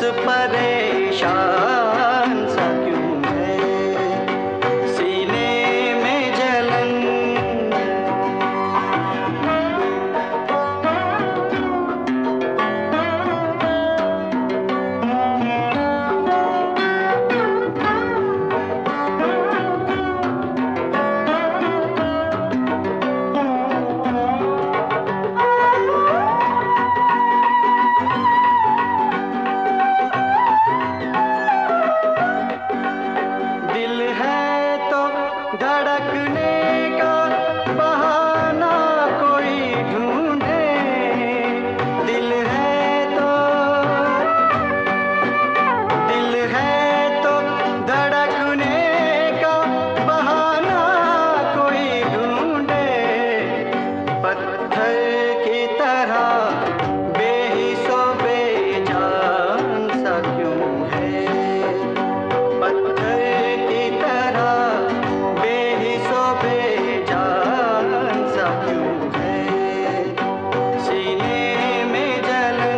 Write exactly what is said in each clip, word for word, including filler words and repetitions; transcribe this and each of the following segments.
परेशान सा क्यों है, सीने में जलन। धड़कने का बहाना कोई ढूंढे, दिल है तो दिल है तो धड़कने का बहाना कोई ढूंढे। पत्थर की तरह बेहिसो बेजान सा क्यों है, पत्थर की तरह बेजान सा क्यों है, सीने में जलन।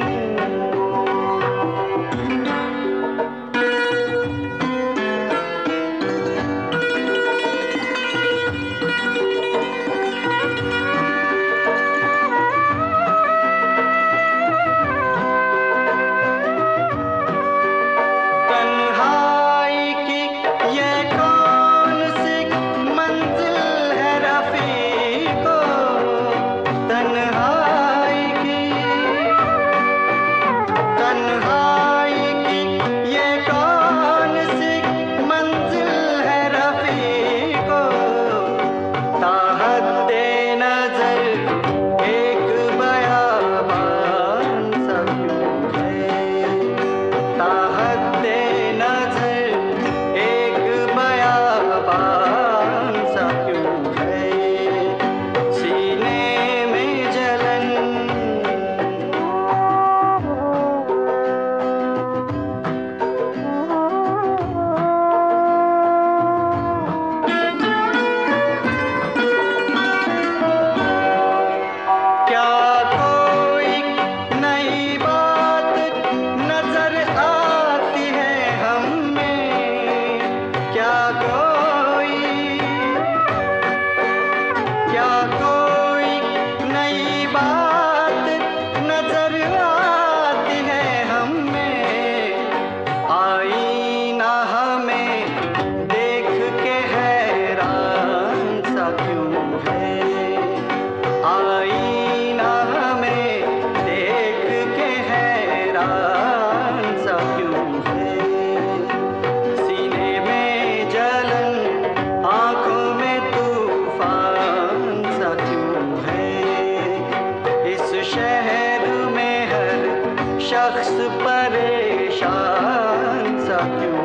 तन्हाई की ये कौन सी मंजिल है रफ़ीको, तन्हाई की तन्हाई की ये कौन सी मंजिल है रफ़ीको। ताहते नज़र एक बयाबान सा क्यों है, ताहते नज़र एक बयाबान सा क्यों है, सीने में जलन। क्या कोई नई बात नजर आती है हमें, क्या कोई क्या कोई नई बात नजर आती है हमें। आईना हमें देख के हैरान सा क्यों है, आईना हमें देख के हैरान सा क्यों है, सीने में जलन, आंखों में तूफान सा क्यों है। इस शहर में हर शख्स परेशान सा क्यों